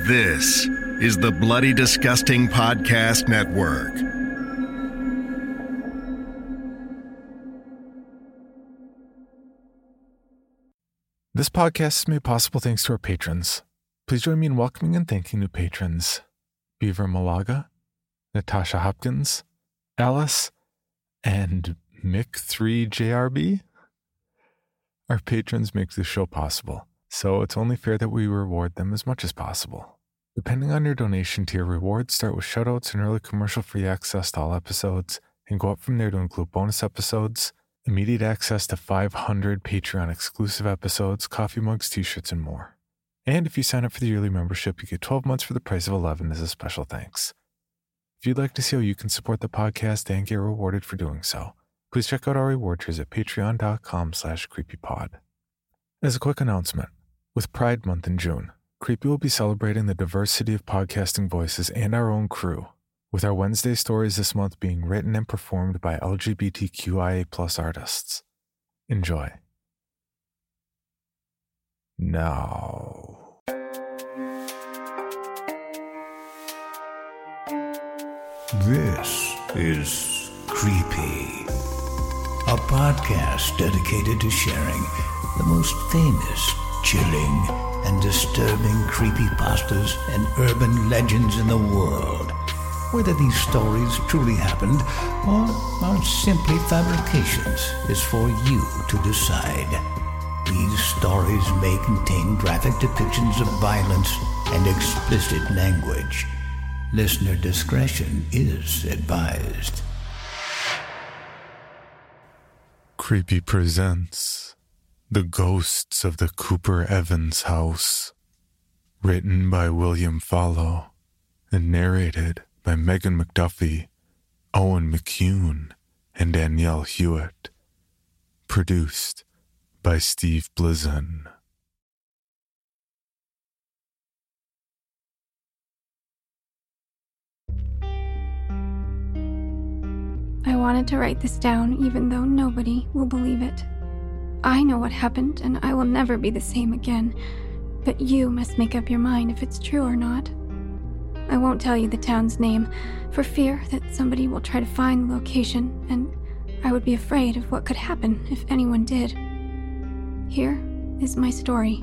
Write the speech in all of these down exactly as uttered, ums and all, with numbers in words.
This is the Bloody Disgusting Podcast Network. This podcast is made possible thanks to our patrons. Please join me in welcoming and thanking new patrons: Beaver Malaga, Natasha Hopkins, Alice, and Mick three J R B. Our patrons make this show possible, so it's only fair that we reward them as much as possible. Depending on your donation tier, rewards start with shoutouts and early commercial-free access to all episodes, and go up from there to include bonus episodes, immediate access to five hundred Patreon-exclusive episodes, coffee mugs, t-shirts, and more. And if you sign up for the yearly membership, you get twelve months for the price of eleven as a special thanks. If you'd like to see how you can support the podcast and get rewarded for doing so, please check out our reward tiers at patreon.com slash creepypod. As a quick announcement, with Pride Month in June, Creepy will be celebrating the diversity of podcasting voices and our own crew, with our Wednesday stories this month being written and performed by L G B T Q I A plus artists. Enjoy. Now. This is Creepy, a podcast dedicated to sharing the most famous, chilling, and disturbing creepypastas and urban legends in the world. Whether these stories truly happened or are simply fabrications is for you to decide. These stories may contain graphic depictions of violence and explicit language. Listener discretion is advised. Creepy presents The Ghosts of the Cooper Evans House, written by William Follow and narrated by Megan McDuffie, Owen McCune, and Danielle Hewitt. Produced by Steve Blizzen. I wanted to write this down even though nobody will believe it. I know what happened, and I will never be the same again, but you must make up your mind if it's true or not. I won't tell you the town's name, for fear that somebody will try to find the location, and I would be afraid of what could happen if anyone did. Here is my story.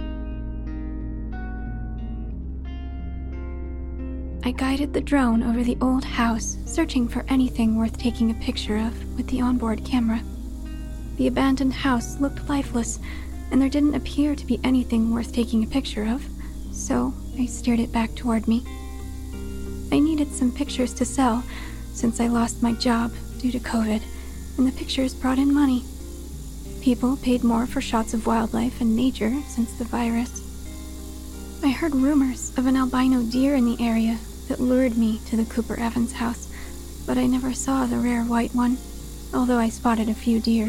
I guided the drone over the old house, searching for anything worth taking a picture of with the onboard camera. The abandoned house looked lifeless, and there didn't appear to be anything worth taking a picture of, so I steered it back toward me. I needed some pictures to sell, since I lost my job due to COVID, and the pictures brought in money. People paid more for shots of wildlife and nature since the virus. I heard rumors of an albino deer in the area that lured me to the Cooper Evans house, but I never saw the rare white one, although I spotted a few deer.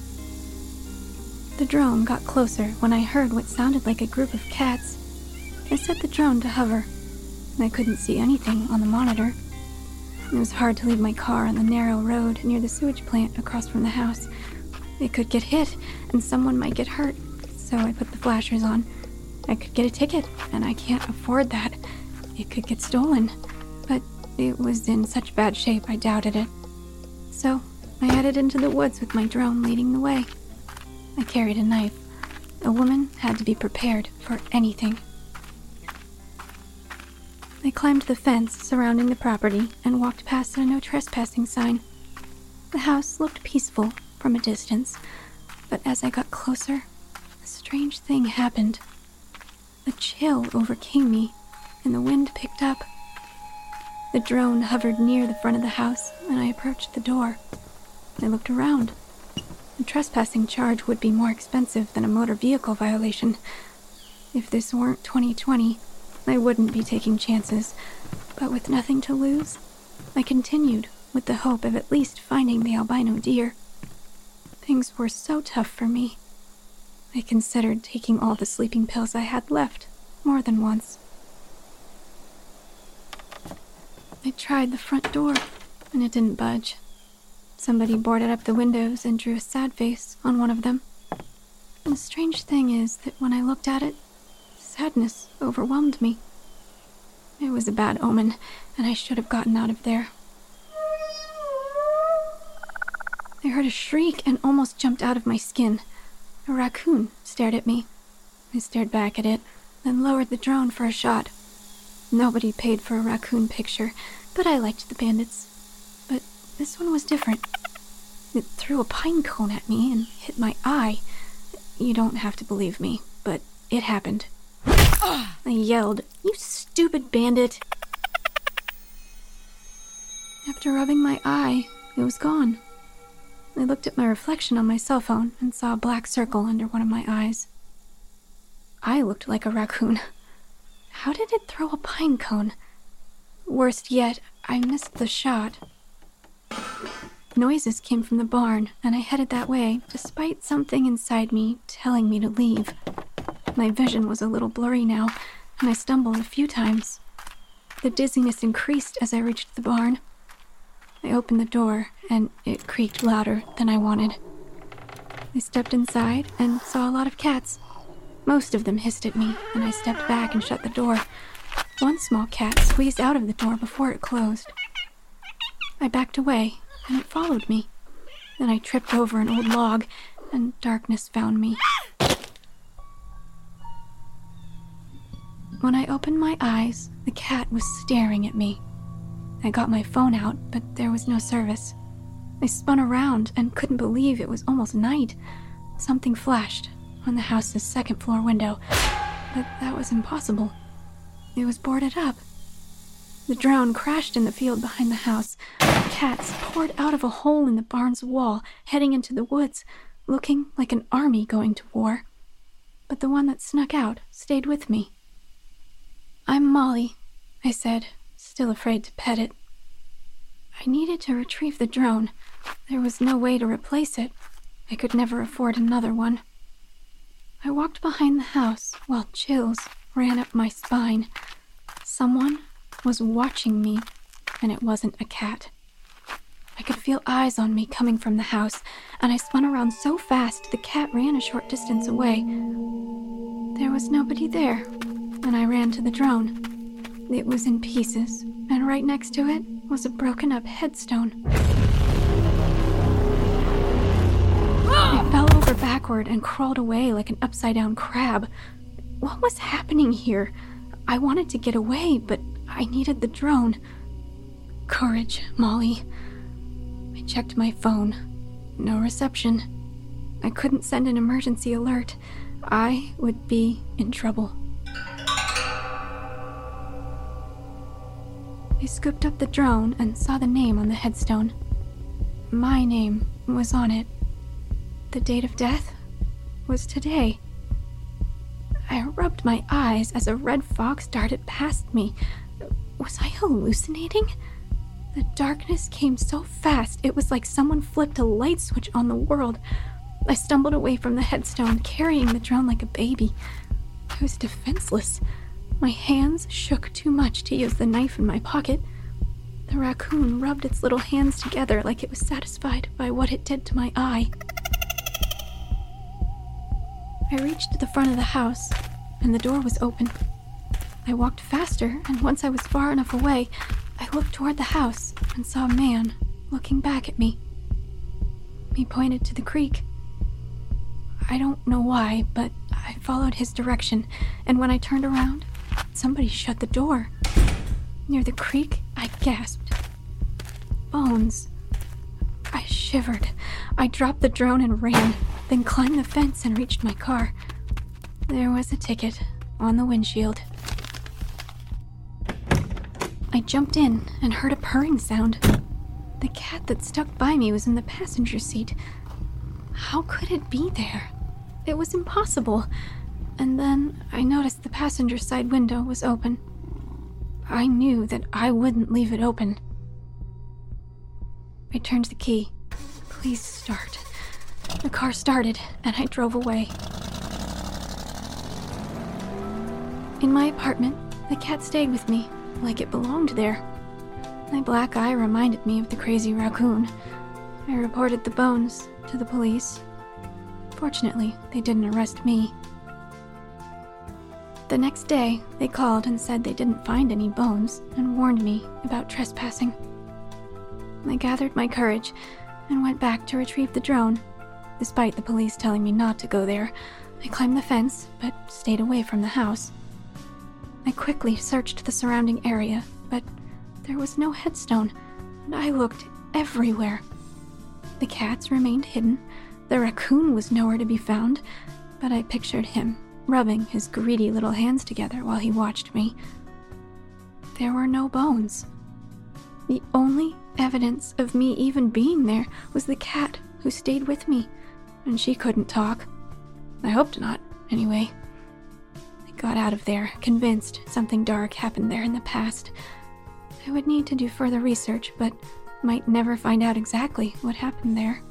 The drone got closer when I heard what sounded like a group of cats. I set the drone to hover, and I couldn't see anything on the monitor. It was hard to leave my car on the narrow road near the sewage plant across from the house. It could get hit, and someone might get hurt, so I put the flashers on. I could get a ticket, and I can't afford that. It could get stolen, but it was in such bad shape I doubted it. So I headed into the woods with my drone leading the way. I carried a knife. A woman had to be prepared for anything. I climbed the fence surrounding the property and walked past a no trespassing sign. The house looked peaceful from a distance, but as I got closer, a strange thing happened. A chill overcame me, and the wind picked up. The drone hovered near the front of the house, and I approached the door. I looked around. A trespassing charge would be more expensive than a motor vehicle violation. If this weren't twenty twenty, I wouldn't be taking chances, but with nothing to lose, I continued with the hope of at least finding the albino deer. Things were so tough for me. I considered taking all the sleeping pills I had left more than once. I tried the front door, and it didn't budge. Somebody boarded up the windows and drew a sad face on one of them. And the strange thing is that when I looked at it, sadness overwhelmed me. It was a bad omen, and I should have gotten out of there. I heard a shriek and almost jumped out of my skin. A raccoon stared at me. I stared back at it, then lowered the drone for a shot. Nobody paid for a raccoon picture, but I liked the bandits. But this one was different. It threw a pine cone at me and hit my eye. You don't have to believe me, but it happened. I yelled, "You stupid bandit!" After rubbing my eye, it was gone. I looked at my reflection on my cell phone and saw a black circle under one of my eyes. I looked like a raccoon. How did it throw a pine cone? Worst yet, I missed the shot. Noises came from the barn, and I headed that way, despite something inside me telling me to leave. My vision was a little blurry now, and I stumbled a few times. The dizziness increased as I reached the barn. I opened the door, and it creaked louder than I wanted. I stepped inside and saw a lot of cats. Most of them hissed at me, and I stepped back and shut the door. One small cat squeezed out of the door before it closed. I backed away, and it followed me. Then I tripped over an old log, and darkness found me. When I opened my eyes, the cat was staring at me. I got my phone out, but there was no service. I spun around and couldn't believe it was almost night. Something flashed on the house's second floor window, but that was impossible. It was boarded up. The drone crashed in the field behind the house. Cats poured out of a hole in the barn's wall, heading into the woods, looking like an army going to war. But the one that snuck out stayed with me. "I'm Molly," I said, still afraid to pet it. I needed to retrieve the drone. There was no way to replace it. I could never afford another one. I walked behind the house while chills ran up my spine. Someone was watching me, and it wasn't a cat. I could feel eyes on me coming from the house, and I spun around so fast the cat ran a short distance away. There was nobody there, and I ran to the drone. It was in pieces, and right next to it was a broken-up headstone. I fell over backward and crawled away like an upside-down crab. What was happening here? I wanted to get away, but I needed the drone. Courage, Molly. I checked my phone. No reception. I couldn't send an emergency alert. I would be in trouble. I scooped up the drone and saw the name on the headstone. My name was on it. The date of death was today. I rubbed my eyes as a red fox darted past me. Was I hallucinating? The darkness came so fast, it was like someone flipped a light switch on the world. I stumbled away from the headstone, carrying the drone like a baby. I was defenseless. My hands shook too much to use the knife in my pocket. The raccoon rubbed its little hands together like it was satisfied by what it did to my eye. I reached the front of the house, and the door was open. I walked faster, and once I was far enough away, I looked toward the house and saw a man looking back at me. He pointed to the creek. I don't know why, but I followed his direction, and when I turned around, somebody shut the door. Near the creek, I gasped. Bones. I shivered. I dropped the drone and ran, then climbed the fence and reached my car. There was a ticket on the windshield. I jumped in and heard a purring sound. The cat that stuck by me was in the passenger seat. How could it be there? It was impossible. And then I noticed the passenger side window was open. I knew that I wouldn't leave it open. I turned the key. Please start. The car started, and I drove away. In my apartment, the cat stayed with me, like it belonged there. My black eye reminded me of the crazy raccoon. I reported the bones to the police. Fortunately, they didn't arrest me. The next day, they called and said they didn't find any bones and warned me about trespassing. I gathered my courage and went back to retrieve the drone. Despite the police telling me not to go there, I climbed the fence but stayed away from the house. I quickly searched the surrounding area, but there was no headstone, and I looked everywhere. The cats remained hidden, the raccoon was nowhere to be found, but I pictured him rubbing his greedy little hands together while he watched me. There were no bones. The only evidence of me even being there was the cat who stayed with me, and she couldn't talk. I hoped not, anyway. I got out of there, convinced something dark happened there in the past. I would need to do further research, but might never find out exactly what happened there.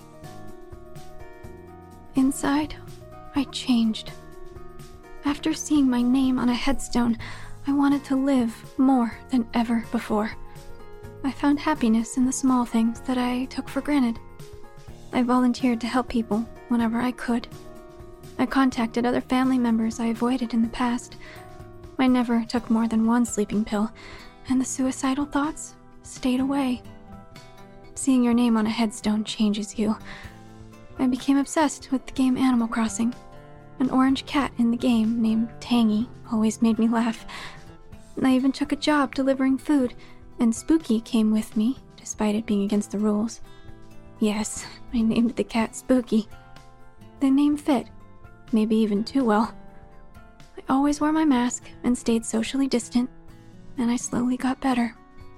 Inside, I changed. After seeing my name on a headstone, I wanted to live more than ever before. I found happiness in the small things that I took for granted. I volunteered to help people whenever I could. I contacted other family members I avoided in the past. I never took more than one sleeping pill, and the suicidal thoughts stayed away. Seeing your name on a headstone changes you. I became obsessed with the game Animal Crossing. An orange cat in the game named Tangy always made me laugh. I even took a job delivering food, and Spooky came with me, despite it being against the rules. Yes, I named the cat Spooky. The name fit, maybe even too well. I always wore my mask and stayed socially distant, and I slowly got better.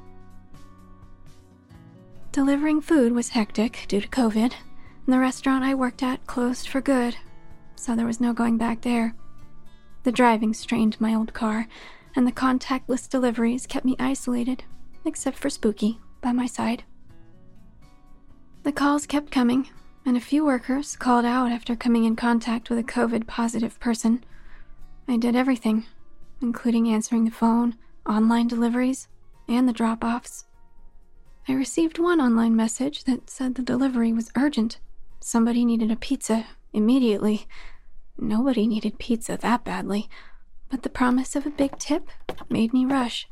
Delivering food was hectic due to COVID, and the restaurant I worked at closed for good, so there was no going back there. The driving strained my old car, and the contactless deliveries kept me isolated, except for Spooky by my side. The calls kept coming, and a few workers called out after coming in contact with a COVID-positive person. I did everything, including answering the phone, online deliveries, and the drop-offs. I received one online message that said the delivery was urgent. Somebody needed a pizza immediately. Nobody needed pizza that badly, but the promise of a big tip made me rush.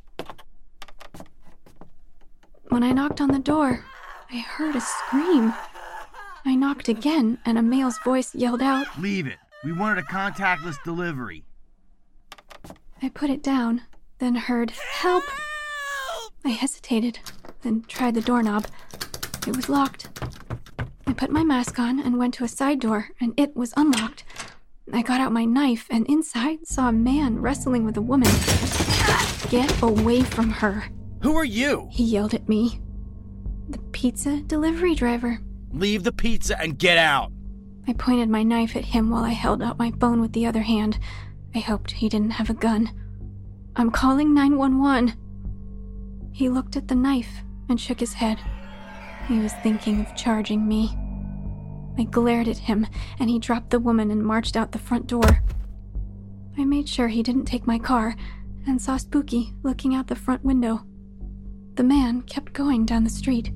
When I knocked on the door, I heard a scream. I knocked again, and a male's voice yelled out, "Leave it. We wanted a contactless delivery." I put it down, then heard, "Help!" I hesitated, then tried the doorknob. It was locked. I put my mask on and went to a side door, and it was unlocked. I got out my knife, and inside saw a man wrestling with a woman. "Get away from her!" "Who are you?" he yelled at me. "The pizza delivery driver." "Leave the pizza and get out." I pointed my knife at him while I held out my phone with the other hand. I hoped he didn't have a gun. "I'm calling nine one one. He looked at the knife and shook his head. He was thinking of charging me. I glared at him, and he dropped the woman and marched out the front door. I made sure he didn't take my car and saw Spooky looking out the front window. The man kept going down the street.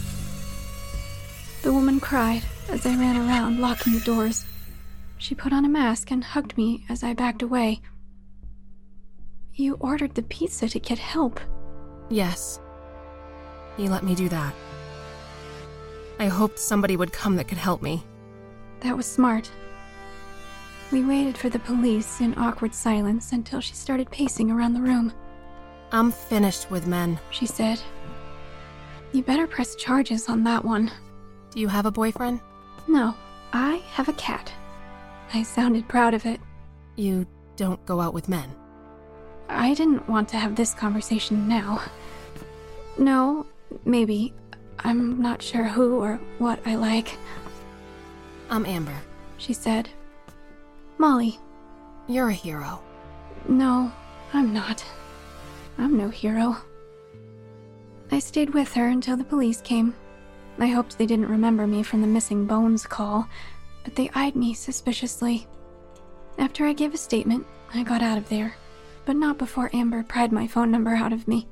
The woman cried as I ran around, locking the doors. She put on a mask and hugged me as I backed away. "You ordered the pizza to get help." "Yes. He let me do that. I hoped somebody would come that could help me." That was smart. We waited for the police in awkward silence until she started pacing around the room. "I'm finished with men," she said. "You better press charges on that one." "Do you have a boyfriend?" "No, I have a cat." I sounded proud of it. "You don't go out with men?" I didn't want to have this conversation now. "No, maybe. I'm not sure who or what I like." "I'm Amber," she said. "Molly." "You're a hero." "No, I'm not. I'm no hero." I stayed with her until the police came. I hoped they didn't remember me from the missing bones call, but they eyed me suspiciously. After I gave a statement, I got out of there, but not before Amber pried my phone number out of me.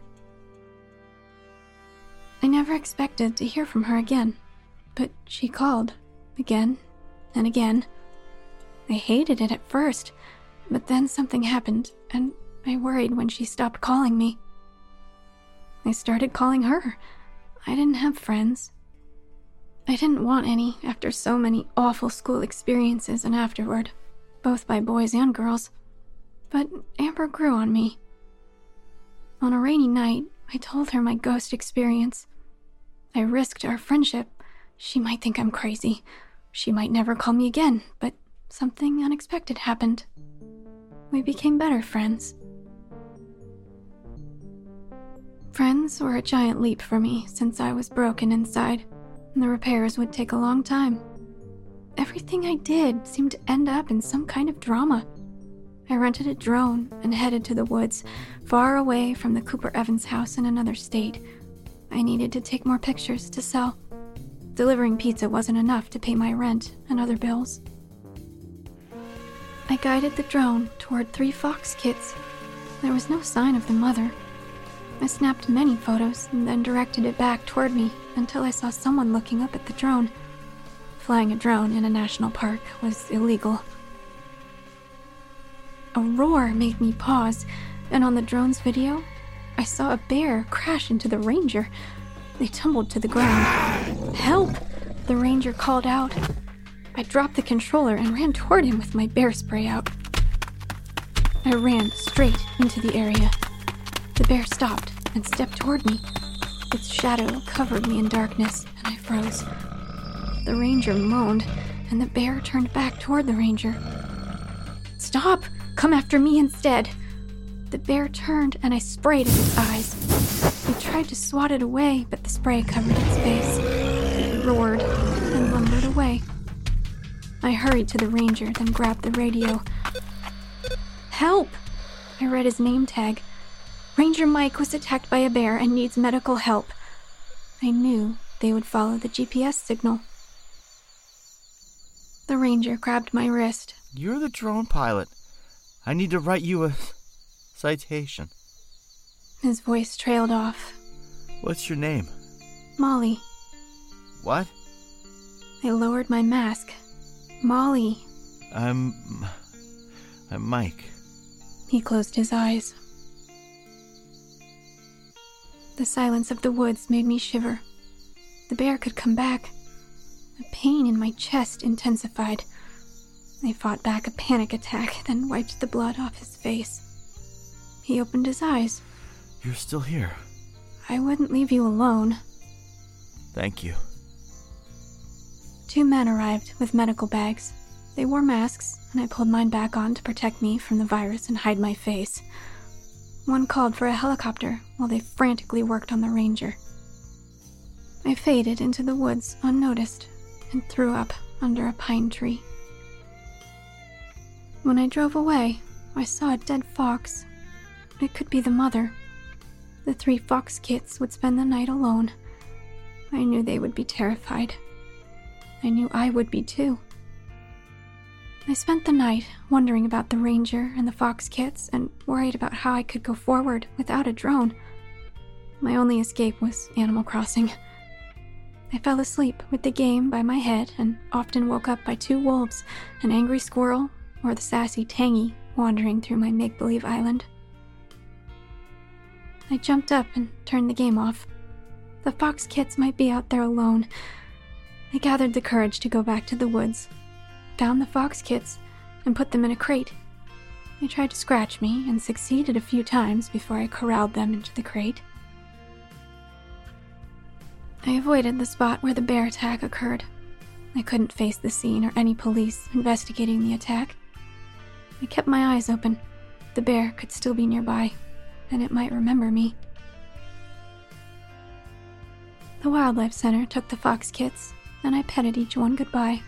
I never expected to hear from her again, but she called, again and again. I hated it at first, but then something happened, and I worried when she stopped calling me. I started calling her. I didn't have friends. I didn't want any after so many awful school experiences and afterward, both by boys and girls. But Amber grew on me. On a rainy night, I told her my ghost experience. I risked our friendship. She might think I'm crazy. She might never call me again, but something unexpected happened. We became better friends. Friends were a giant leap for me since I was broken inside, and the repairs would take a long time. Everything I did seemed to end up in some kind of drama. I rented a drone and headed to the woods, far away from the Cooper Evans house in another state. I needed to take more pictures to sell. Delivering pizza wasn't enough to pay my rent and other bills. I guided the drone toward three fox kits. There was no sign of the mother. I snapped many photos and then directed it back toward me until I saw someone looking up at the drone. Flying a drone in a national park was illegal. A roar made me pause, and on the drone's video, I saw a bear crash into the ranger. They tumbled to the ground. "Help!" the ranger called out. I dropped the controller and ran toward him with my bear spray out. I ran straight into the area. The bear stopped and stepped toward me. Its shadow covered me in darkness, and I froze. The ranger moaned, and the bear turned back toward the ranger. "Stop! Come after me instead!" The bear turned, and I sprayed at its eyes. He tried to swat it away, but the spray covered its face. It roared and lumbered away. I hurried to the ranger, then grabbed the radio. "Help!" I read his name tag. "Ranger Mike was attacked by a bear and needs medical help." I knew they would follow the G P S signal. The ranger grabbed my wrist. You're the drone pilot. I need to write you a citation. His voice trailed off. What's your name? Molly. What? I lowered my mask. Molly. I'm... I'm Mike. He closed his eyes. The silence of the woods made me shiver. The bear could come back. The pain in my chest intensified. I fought back a panic attack, then wiped the blood off his face. He opened his eyes. You're still here. I wouldn't leave you alone. Thank you. Two men arrived with medical bags. They wore masks, and I pulled mine back on to protect me from the virus and hide my face. One called for a helicopter while they frantically worked on the ranger. I faded into the woods unnoticed and threw up under a pine tree. When I drove away, I saw a dead fox. It could be the mother. The three fox kits would spend the night alone. I knew they would be terrified. I knew I would be too. I spent the night wondering about the ranger and the fox kits and worried about how I could go forward without a drone. My only escape was Animal Crossing. I fell asleep with the game by my head and often woke up by two wolves, an angry squirrel, or the sassy Tangy wandering through my make-believe island. I jumped up and turned the game off. The fox kits might be out there alone. I gathered the courage to go back to the woods, found the fox kits, and put them in a crate. They tried to scratch me and succeeded a few times before I corralled them into the crate. I avoided the spot where the bear attack occurred. I couldn't face the scene or any police investigating the attack. I kept my eyes open. The bear could still be nearby, and it might remember me. The Wildlife Center took the fox kits, and I petted each one goodbye.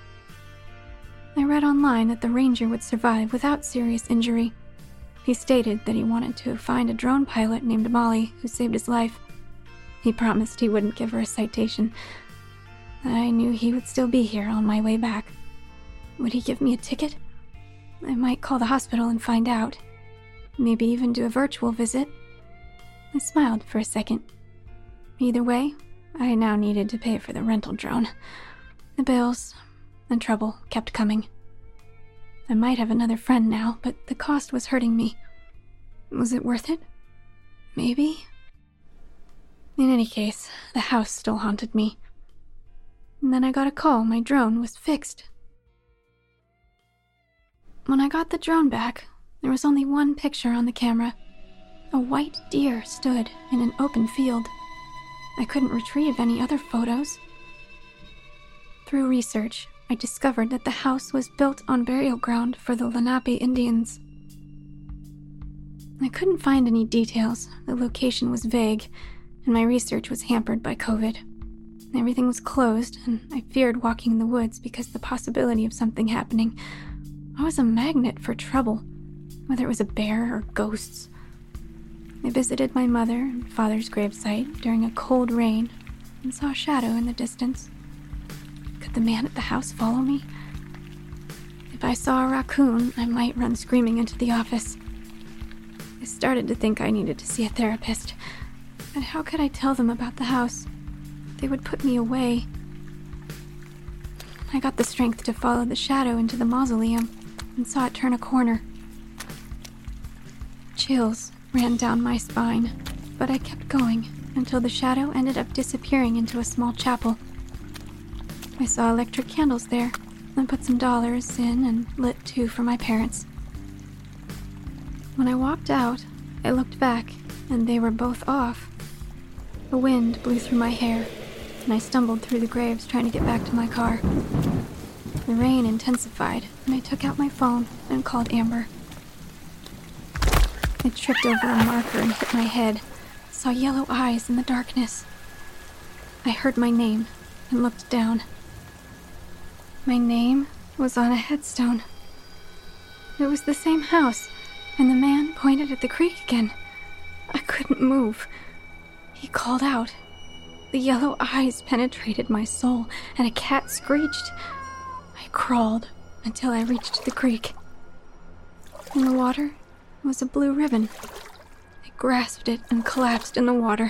I read online that the ranger would survive without serious injury. He stated that he wanted to find a drone pilot named Molly who saved his life. He promised he wouldn't give her a citation. I knew he would still be here on my way back. Would he give me a ticket? I might call the hospital and find out. Maybe even do a virtual visit. I smiled for a second. Either way, I now needed to pay for the rental drone. The bills and trouble kept coming. I might have another friend now, but the cost was hurting me. Was it worth it? Maybe. In any case, the house still haunted me. And then I got a call my drone was fixed. When I got the drone back, there was only one picture on the camera. A white deer stood in an open field. I couldn't retrieve any other photos. Through research, I discovered that the house was built on burial ground for the Lenape Indians. I couldn't find any details. The location was vague, and my research was hampered by COVID. Everything was closed, and I feared walking in the woods because the possibility of something happening. I was a magnet for trouble, whether it was a bear or ghosts. I visited my mother and father's gravesite during a cold rain and saw a shadow in the distance. Could the man at the house follow me? If I saw a raccoon, I might run screaming into the office. I started to think I needed to see a therapist, but how could I tell them about the house? They would put me away. I got the strength to follow the shadow into the mausoleum and saw it turn a corner. Chills ran down my spine, but I kept going until the shadow ended up disappearing into a small chapel. I saw electric candles there and put some dollars in and lit two for my parents. When I walked out, I looked back, and they were both off. The wind blew through my hair, and I stumbled through the graves trying to get back to my car. The rain intensified, and I took out my phone and called Amber. I tripped over a marker and hit my head, saw yellow eyes in the darkness. I heard my name and looked down. My name was on a headstone. It was the same house, and the man pointed at the creek again. I couldn't move. He called out. The yellow eyes penetrated my soul, and a cat screeched. I crawled until I reached the creek. In the water was a blue ribbon. I grasped it and collapsed in the water.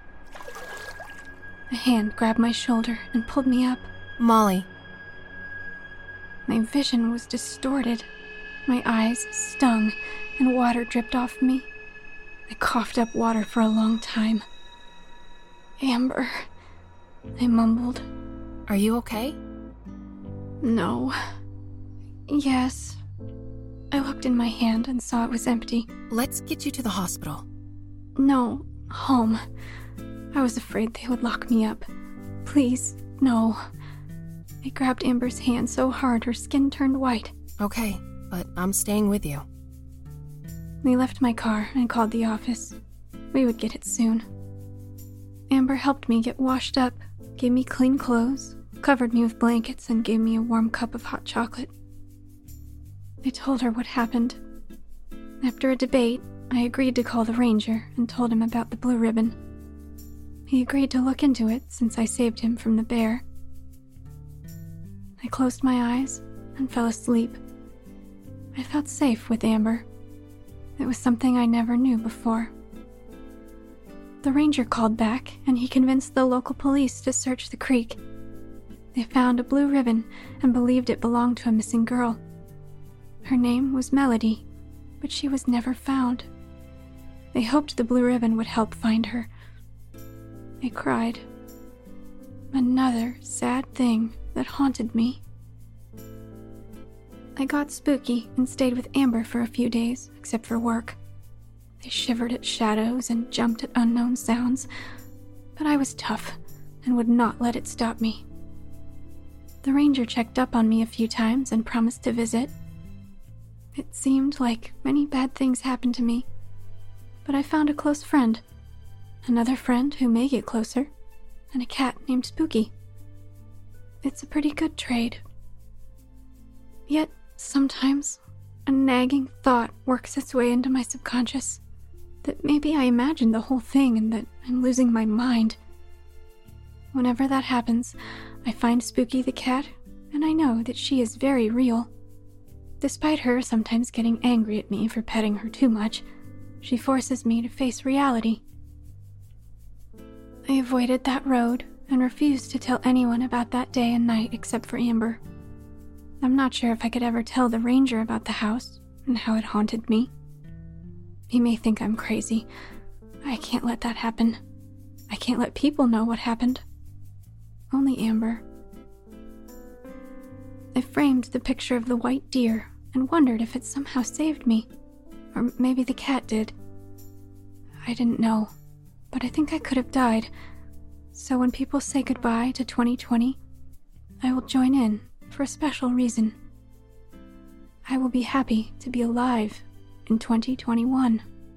A hand grabbed my shoulder and pulled me up. Molly. My vision was distorted. My eyes stung, and water dripped off me. I coughed up water for a long time. Amber, I mumbled. Are you okay? No. Yes. I looked in my hand and saw it was empty. Let's get you to the hospital. No, home. I was afraid they would lock me up. Please, no. I grabbed Amber's hand so hard her skin turned white. Okay, but I'm staying with you. We left my car and called the office. We would get it soon. Amber helped me get washed up, gave me clean clothes, covered me with blankets, and gave me a warm cup of hot chocolate. I told her what happened. After a debate, I agreed to call the ranger and told him about the blue ribbon. He agreed to look into it since I saved him from the bear. I closed my eyes and fell asleep. I felt safe with Amber. It was something I never knew before. The ranger called back, and he convinced the local police to search the creek. They found a blue ribbon and believed it belonged to a missing girl. Her name was Melody, but she was never found. They hoped the blue ribbon would help find her. I cried. Another sad thing that haunted me. I got spooky and stayed with Amber for a few days, except for work. I shivered at shadows and jumped at unknown sounds, but I was tough and would not let it stop me. The ranger checked up on me a few times and promised to visit. It seemed like many bad things happened to me, but I found a close friend, another friend who may get closer, and a cat named Spooky. It's a pretty good trade. Yet, sometimes, a nagging thought works its way into my subconscious, that maybe I imagined the whole thing and that I'm losing my mind. Whenever that happens, I find Spooky the cat, and I know that she is very real. Despite her sometimes getting angry at me for petting her too much, she forces me to face reality. I avoided that road and refused to tell anyone about that day and night except for Amber. I'm not sure if I could ever tell the ranger about the house and how it haunted me. He may think I'm crazy. I can't let that happen. I can't let people know what happened. Only Amber. I framed the picture of the white deer and wondered if it somehow saved me. Or maybe the cat did. I didn't know, but I think I could have died. So when people say goodbye to twenty twenty, I will join in for a special reason. I will be happy to be alive in twenty twenty-one.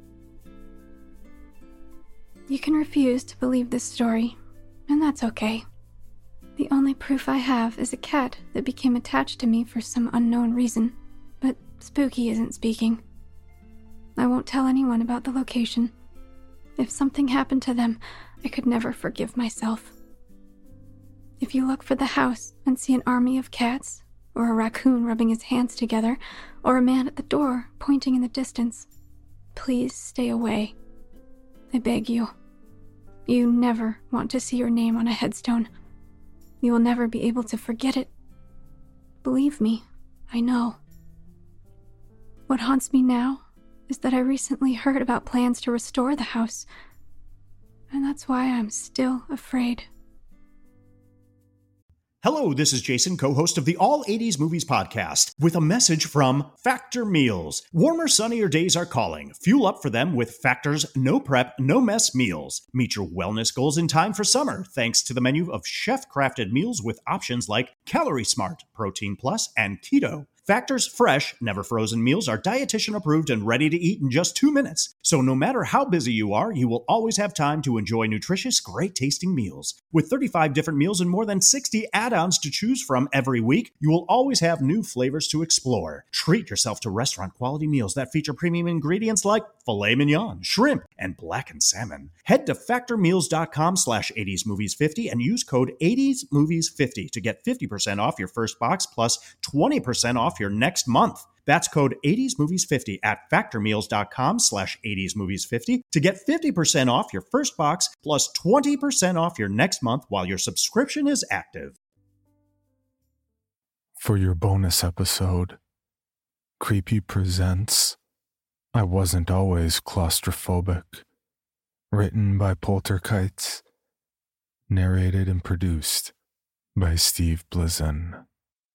You can refuse to believe this story, and that's okay. The only proof I have is a cat that became attached to me for some unknown reason, but Spooky isn't speaking. I won't tell anyone about the location. If something happened to them, I could never forgive myself. If you look for the house and see an army of cats, or a raccoon rubbing his hands together, or a man at the door pointing in the distance, please stay away. I beg you. You never want to see your name on a headstone. You will never be able to forget it. Believe me, I know. What haunts me now is that I recently heard about plans to restore the house, and that's why I'm still afraid. Hello, this is Jason, co-host of the All eighties Movies podcast, with a message from Factor Meals. Warmer, sunnier days are calling. Fuel up for them with Factor's no prep, no mess meals. Meet your wellness goals in time for summer, thanks to the menu of chef-crafted meals with options like Calorie Smart, Protein Plus, and Keto. Factor's fresh, never frozen meals are dietitian approved and ready to eat in just two minutes. So no matter how busy you are, you will always have time to enjoy nutritious, great tasting meals. With thirty-five different meals and more than sixty add-ons to choose from every week, you will always have new flavors to explore. Treat yourself to restaurant quality meals that feature premium ingredients like filet mignon, shrimp, and blackened salmon. Head to factormeals.com slash 80smovies50 and use code eighties movies fifty to get fifty percent off your first box plus twenty percent off your next month. That's code eighties movies fifty at factormeals.com slash 80smovies50 to get fifty percent off your first box plus twenty percent off your next month while your subscription is active. For your bonus episode, Creepy presents I Wasn't Always Claustrophobic, written by Polterkites, narrated and produced by Steve Blizin.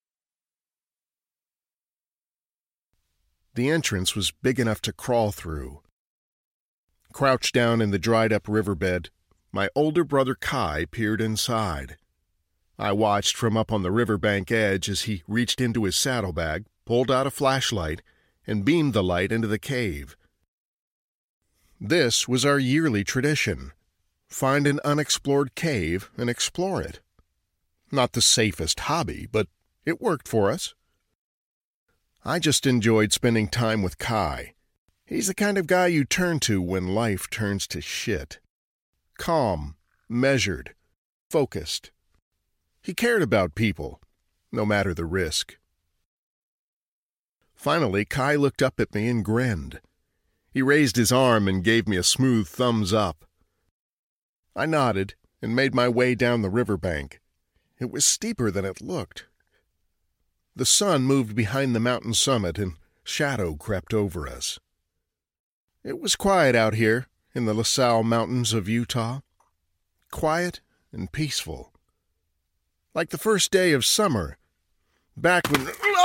The entrance was big enough to crawl through. Crouched down in the dried-up riverbed, my older brother Kai peered inside. I watched from up on the riverbank edge as he reached into his saddlebag, pulled out a flashlight, and beamed the light into the cave. This was our yearly tradition. Find an unexplored cave and explore it. Not the safest hobby, but it worked for us. I just enjoyed spending time with Kai. He's the kind of guy you turn to when life turns to shit. Calm, measured, focused. He cared about people, no matter the risk. Finally, Kai looked up at me and grinned. He raised his arm and gave me a smooth thumbs up. I nodded and made my way down the riverbank. It was steeper than it looked. The sun moved behind the mountain summit and shadow crept over us. It was quiet out here in the La Salle Mountains of Utah. Quiet and peaceful. Like the first day of summer, back when...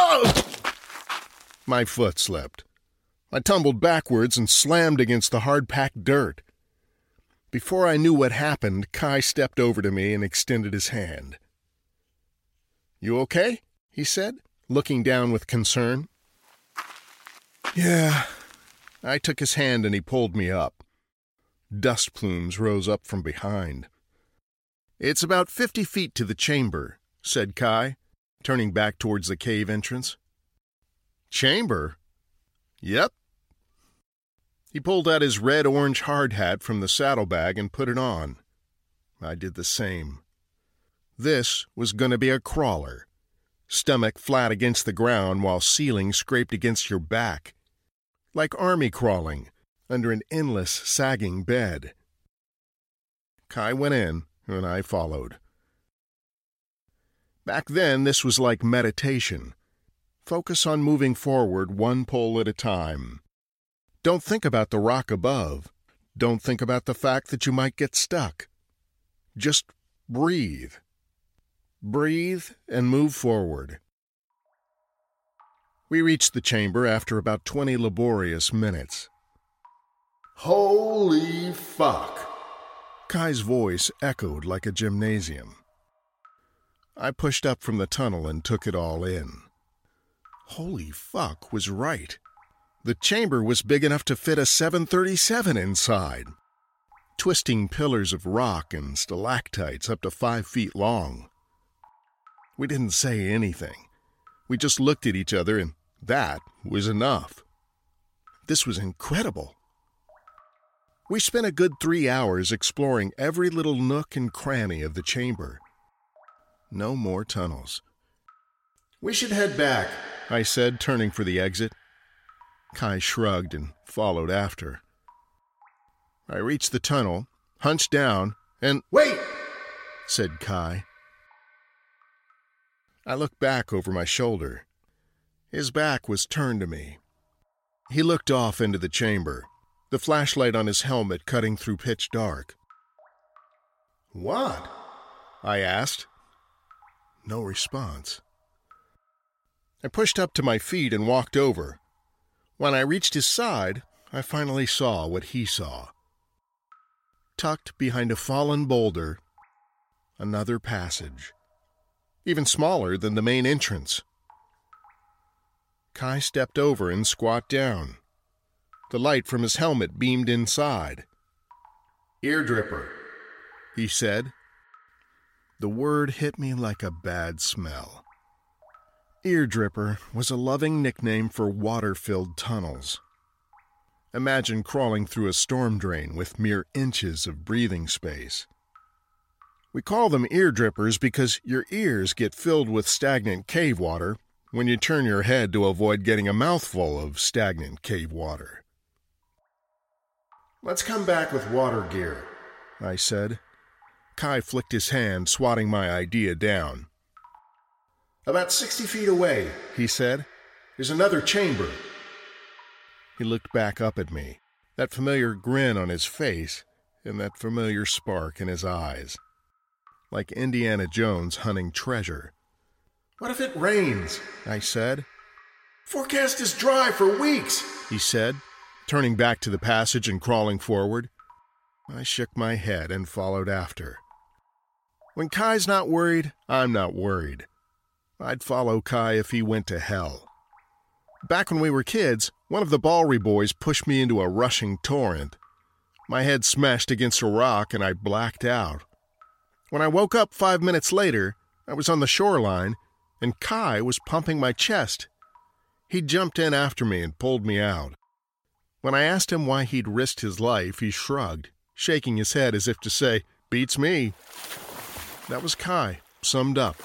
My foot slipped. I tumbled backwards and slammed against the hard-packed dirt. Before I knew what happened, Kai stepped over to me and extended his hand. "You okay?" he said, looking down with concern. "Yeah." I took his hand and he pulled me up. Dust plumes rose up from behind. "It's about fifty feet to the chamber," said Kai, turning back towards the cave entrance. "Chamber?" "Yep." He pulled out his red-orange hard hat from the saddlebag and put it on. I did the same. This was going to be a crawler. Stomach flat against the ground while ceiling scraped against your back. Like army crawling, under an endless, sagging bed. Kai went in, and I followed. Back then, this was like meditation. Focus on moving forward one pole at a time. Don't think about the rock above. Don't think about the fact that you might get stuck. Just breathe. Breathe and move forward. We reached the chamber after about twenty laborious minutes. Holy fuck! Kai's voice echoed like a gymnasium. I pushed up from the tunnel and took it all in. Holy fuck was right. The chamber was big enough to fit a seven thirty-seven inside. Twisting pillars of rock and stalactites up to five feet long. We didn't say anything. We just looked at each other, and that was enough. This was incredible. We spent a good three hours exploring every little nook and cranny of the chamber. No more tunnels. We should head back, I said, turning for the exit. Kai shrugged and followed after. I reached the tunnel, hunched down, and... Wait! Said Kai. I looked back over my shoulder. His back was turned to me. He looked off into the chamber, the flashlight on his helmet cutting through pitch dark. What? I asked. No response. I pushed up to my feet and walked over. When I reached his side, I finally saw what he saw. Tucked behind a fallen boulder, another passage, even smaller than the main entrance. Kai stepped over and squat down. The light from his helmet beamed inside. Eardripper, he said. The word hit me like a bad smell. Eardripper was a loving nickname for water-filled tunnels. Imagine crawling through a storm drain with mere inches of breathing space. We call them eardrippers because your ears get filled with stagnant cave water when you turn your head to avoid getting a mouthful of stagnant cave water. Let's come back with water gear, I said. Kai flicked his hand, swatting my idea down. About sixty feet away, he said, is another chamber. He looked back up at me, that familiar grin on his face and that familiar spark in his eyes. Like Indiana Jones hunting treasure. What if it rains? I said. Forecast is dry for weeks, he said, turning back to the passage and crawling forward. I shook my head and followed after. When Kai's not worried, I'm not worried. I'd follow Kai if he went to hell. Back when we were kids, one of the Balry boys pushed me into a rushing torrent. My head smashed against a rock and I blacked out. When I woke up five minutes later, I was on the shoreline and Kai was pumping my chest. He jumped in after me and pulled me out. When I asked him why he'd risked his life, he shrugged, shaking his head as if to say, "Beats me." That was Kai, summed up.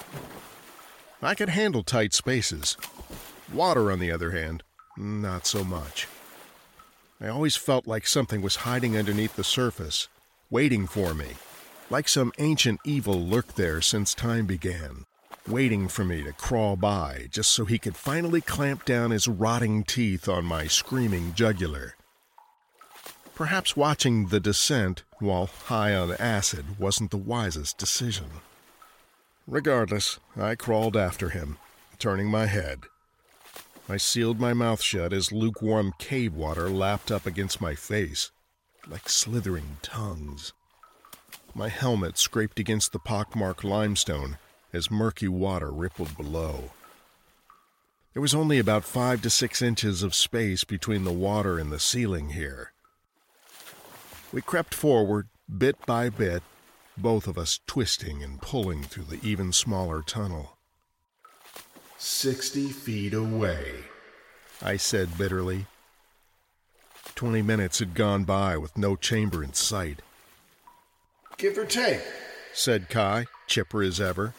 I could handle tight spaces. Water, on the other hand, not so much. I always felt like something was hiding underneath the surface, waiting for me, like some ancient evil lurked there since time began, waiting for me to crawl by just so he could finally clamp down his rotting teeth on my screaming jugular. Perhaps watching The Descent while high on acid wasn't the wisest decision. Regardless, I crawled after him, turning my head. I sealed my mouth shut as lukewarm cave water lapped up against my face, like slithering tongues. My helmet scraped against the pockmarked limestone as murky water rippled below. There was only about five to six inches of space between the water and the ceiling here. We crept forward, bit by bit, both of us twisting and pulling through the even smaller tunnel. Sixty feet away, I said bitterly. Twenty minutes had gone by with no chamber in sight. Give or take, said Kai, chipper as ever.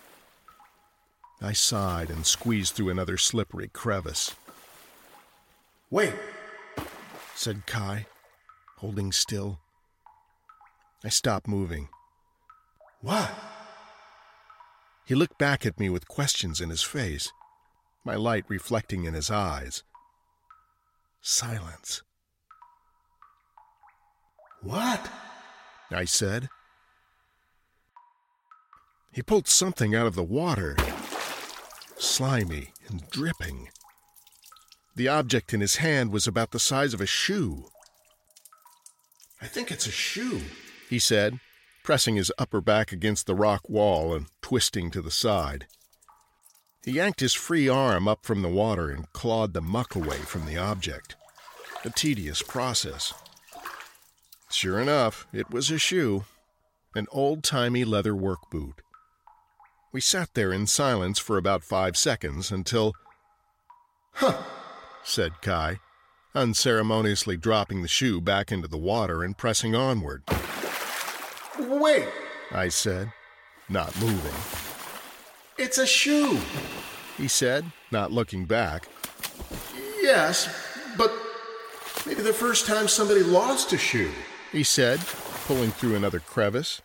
I sighed and squeezed through another slippery crevice. Wait, said Kai, holding still. I stopped moving. What? He looked back at me with questions in his face, my light reflecting in his eyes. Silence. What? I said. He pulled something out of the water, slimy and dripping. The object in his hand was about the size of a shoe. I think it's a shoe, he said, pressing his upper back against the rock wall and twisting to the side. He yanked his free arm up from the water and clawed the muck away from the object. A tedious process. Sure enough, it was a shoe, an old-timey leather work boot. We sat there in silence for about five seconds until... Huh, said Kai, unceremoniously dropping the shoe back into the water and pressing onward. Wait, I said, not moving. It's a shoe, he said, not looking back. Yes, but maybe the first time somebody lost a shoe, he said, pulling through another crevice.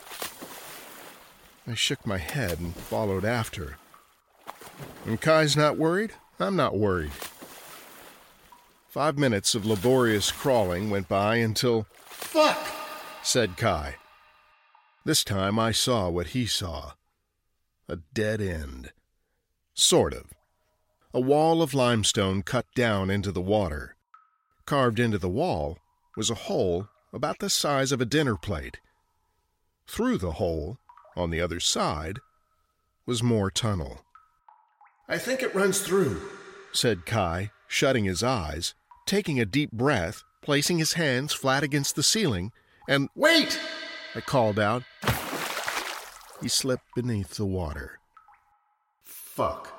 I shook my head and followed after. When Kai's not worried, I'm not worried. Five minutes of laborious crawling went by until... Fuck, said Kai. This time I saw what he saw. A dead end. Sort of. A wall of limestone cut down into the water. Carved into the wall was a hole about the size of a dinner plate. Through the hole, on the other side, was more tunnel. I think it runs through, said Kai, shutting his eyes, taking a deep breath, placing his hands flat against the ceiling, and... Wait! I called out. He slipped beneath the water. Fuck.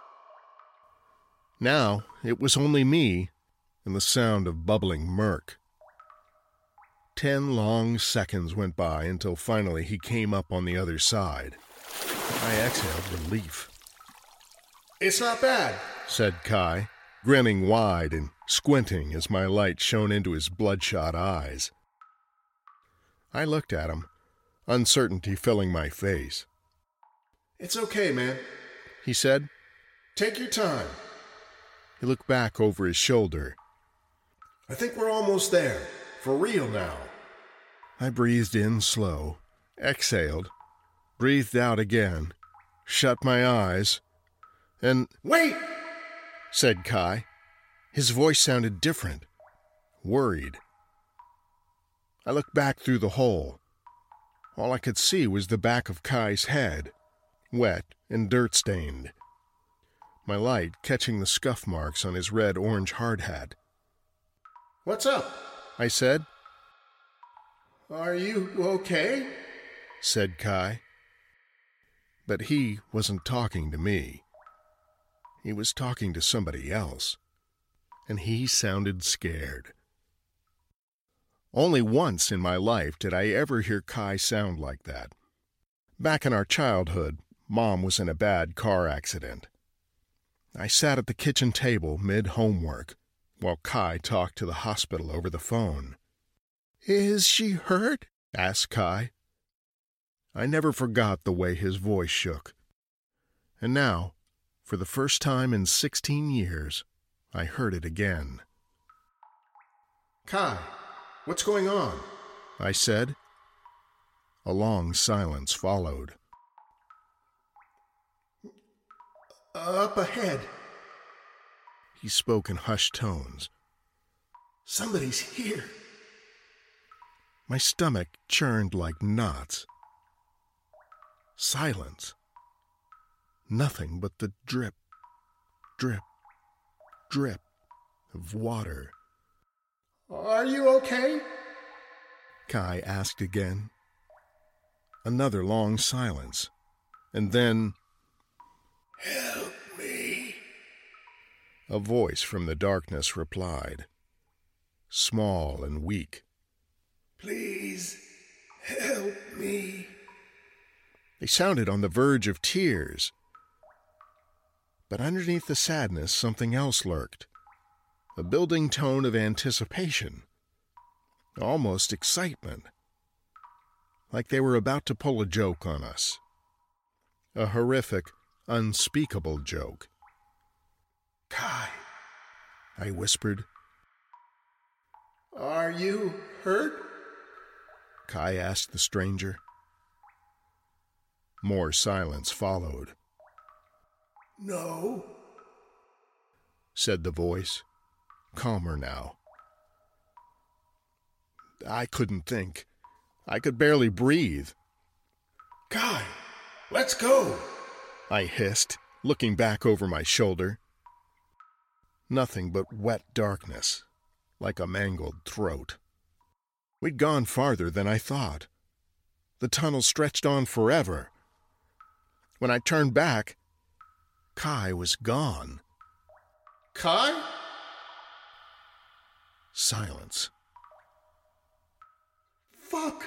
Now it was only me and the sound of bubbling murk. Ten long seconds went by until finally he came up on the other side. I exhaled relief. It's not bad, said Kai, grinning wide and squinting as my light shone into his bloodshot eyes. I looked at him, uncertainty filling my face. It's okay, man, he said. Take your time. He looked back over his shoulder. I think we're almost there. For real now. I breathed in slow, exhaled, breathed out again, shut my eyes, and... Wait! said Kai. His voice sounded different, worried. I looked back through the hole. All I could see was the back of Kai's head, wet and dirt-stained. My light catching the scuff marks on his red-orange hard hat. What's up? I said. Are you okay? said Kai. But he wasn't talking to me. He was talking to somebody else, and he sounded scared. Only once in my life did I ever hear Kai sound like that. Back in our childhood, Mom was in a bad car accident. I sat at the kitchen table mid-homework while Kai talked to the hospital over the phone. "Is she hurt?" asked Kai. I never forgot the way his voice shook. And now, for the first time in sixteen years, I heard it again. "Kai, what's going on?" I said. A long silence followed. "Up ahead." He spoke in hushed tones. "Somebody's here." My stomach churned like knots. Silence. Nothing but the drip, drip, drip of water. "Are you okay?" Kai asked again. Another long silence, and then... "Help me," a voice from the darkness replied, small and weak. "Please, help me." They sounded on the verge of tears. But underneath the sadness, something else lurked. A building tone of anticipation. Almost excitement. Like they were about to pull a joke on us. A horrific, unspeakable joke. "Kai," I whispered. "are you hurt?" Kai asked the stranger. More silence followed. No, said the voice, calmer now. I couldn't think. I could barely breathe. Kai, let's go, I hissed, looking back over my shoulder. Nothing but wet darkness, like a mangled throat. We'd gone farther than I thought. The tunnel stretched on forever. When I turned back, Kai was gone. Kai? Silence. Fuck!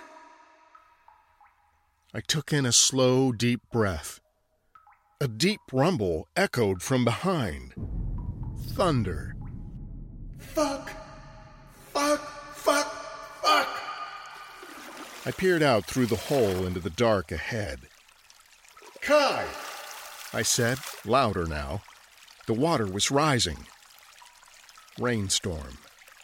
I took in a slow, deep breath. A deep rumble echoed from behind. Thunder. Fuck! Fuck! Fuck! Fuck! I peered out through the hole into the dark ahead. Kai! I said, louder now. The water was rising. Rainstorm.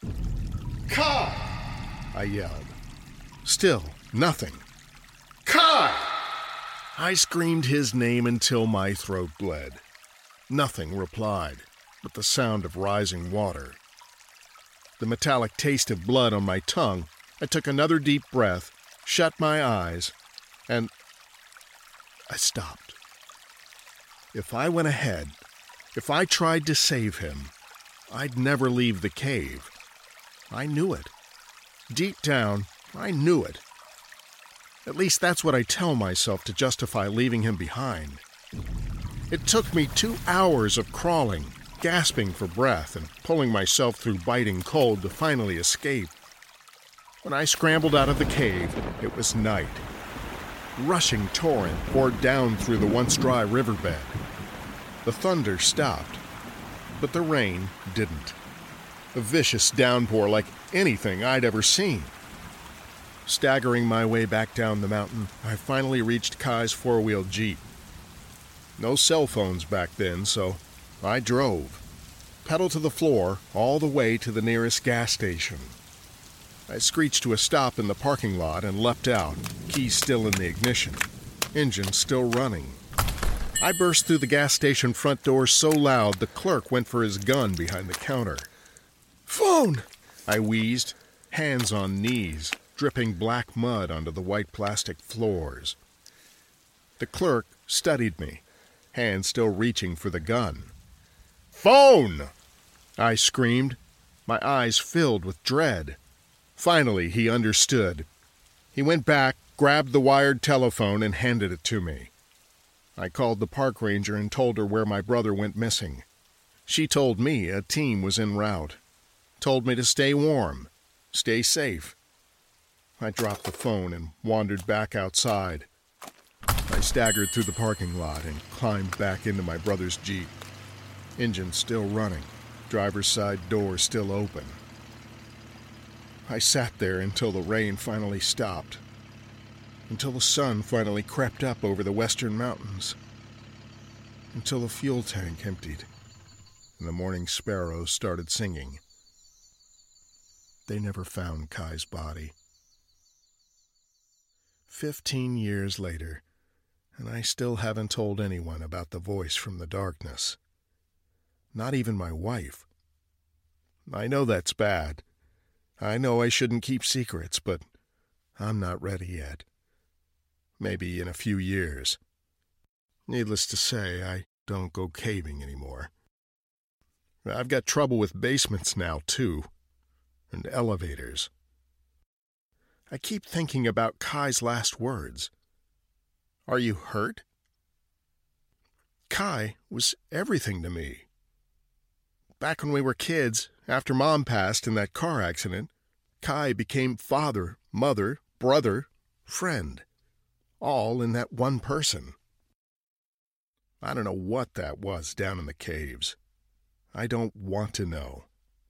Kai! I yelled. Still, nothing. Kai! I screamed his name until my throat bled. Nothing replied, but the sound of rising water. The metallic taste of blood on my tongue, I took another deep breath, shut my eyes, and I stopped. If I went ahead, if I tried to save him, I'd never leave the cave. I knew it. Deep down, I knew it. At least that's what I tell myself to justify leaving him behind. It took me two hours of crawling, gasping for breath, and pulling myself through biting cold to finally escape. When I scrambled out of the cave, it was night. Rushing torrent poured down through the once dry riverbed. The thunder stopped, but the rain didn't. A vicious downpour like anything I'd ever seen. Staggering my way back down the mountain, I finally reached Kai's four-wheel Jeep. No cell phones back then, so I drove, pedal to the floor, all the way to the nearest gas station. I screeched to a stop in the parking lot and leapt out, keys still in the ignition, engine still running. I burst through the gas station front door so loud the clerk went for his gun behind the counter. "Phone!" I wheezed, hands on knees, dripping black mud onto the white plastic floors. The clerk studied me, hand still reaching for the gun. "Phone!" I screamed, my eyes filled with dread. Finally, he understood. He went back, grabbed the wired telephone, and handed it to me. I called the park ranger and told her where my brother went missing. She told me a team was en route. Told me to stay warm, stay safe. I dropped the phone and wandered back outside. I staggered through the parking lot and climbed back into my brother's Jeep. Engine still running, driver's side door still open. I sat there until the rain finally stopped, until the sun finally crept up over the western mountains, until the fuel tank emptied and the morning sparrows started singing. They never found Kai's body. Fifteen years later, and I still haven't told anyone about the voice from the darkness. Not even my wife. I know that's bad. I know I shouldn't keep secrets, but I'm not ready yet. Maybe in a few years. Needless to say, I don't go caving anymore. I've got trouble with basements now, too, and elevators. I keep thinking about Kai's last words. Are you hurt? Kai was everything to me. Back when we were kids, after Mom passed in that car accident, Kai became father, mother, brother, friend, all in that one person. I don't know what that was down in the caves. I don't want to know.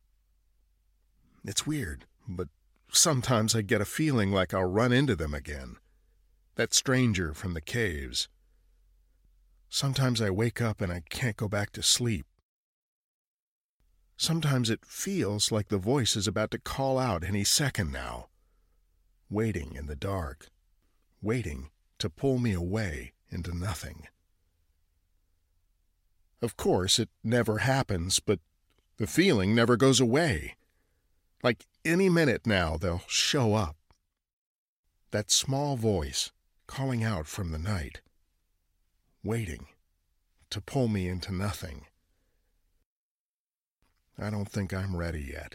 It's weird, but sometimes I get a feeling like I'll run into them again. That stranger from the caves. Sometimes I wake up and I can't go back to sleep. Sometimes it feels like the voice is about to call out any second now. waiting in the dark, waiting to pull me away into nothing. Of course, it never happens, but the feeling never goes away. Like any minute now, they'll show up. That small voice calling out from the night, waiting to pull me into nothing. I don't think I'm ready yet.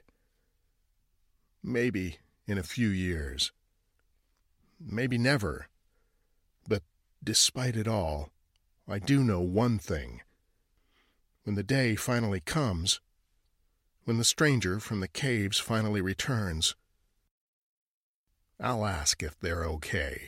Maybe in a few years. Maybe never. But despite it all, I do know one thing. When the day finally comes, when the stranger from the caves finally returns, I'll ask if they're okay.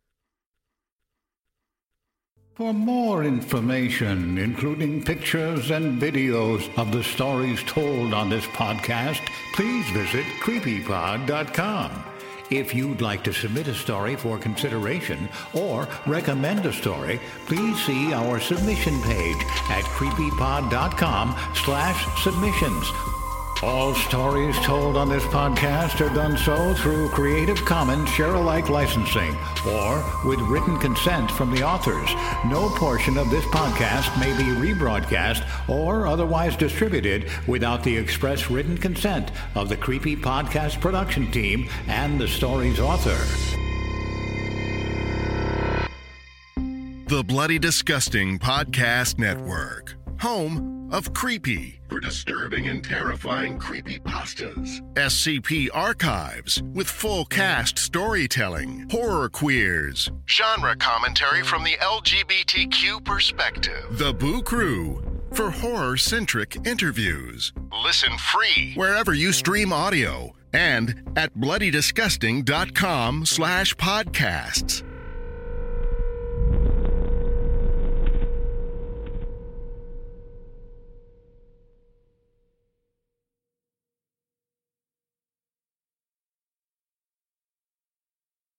For more information, including pictures and videos of the stories told on this podcast, please visit creepy pod dot com. If you'd like to submit a story for consideration or recommend a story, please see our submission page at creepy pod dot com slash submissions. All stories told on this podcast are done so through Creative Commons Share-alike licensing or with written consent from the authors. No portion of this podcast may be rebroadcast or otherwise distributed without the express written consent of the Creepy Podcast production team and the story's author. The Bloody Disgusting Podcast Network. Home of Creepy, for disturbing and terrifying creepypastas. S C P Archives, with full cast storytelling, horror queers, genre commentary from the L G B T Q perspective. The Boo Crew, for horror-centric interviews. Listen free wherever you stream audio and at bloody disgusting dot com slash podcasts.